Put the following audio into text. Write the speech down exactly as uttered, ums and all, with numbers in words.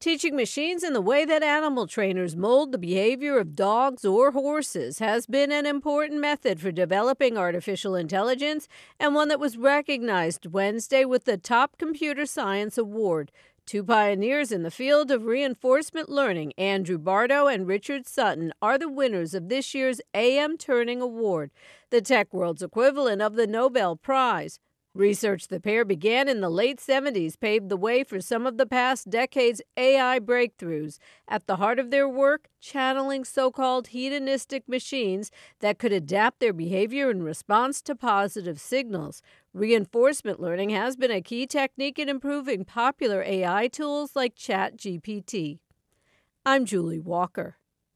Teaching machines in the way that animal trainers mold the behavior of dogs or horses has been an important method for developing artificial intelligence, and one that was recognized Wednesday with the Top Computer Science Award. Two pioneers in the field of reinforcement learning, Andrew Bardo and Richard Sutton, are the winners of this year's A M Turing Award, the tech world's equivalent of the Nobel Prize. Research the pair began in the late seventies paved the way for some of the past decade's A I breakthroughs. At the heart of their work, channeling so-called hedonistic machines that could adapt their behavior in response to positive signals. Reinforcement learning has been a key technique in improving popular A I tools like ChatGPT. I'm Julie Walker.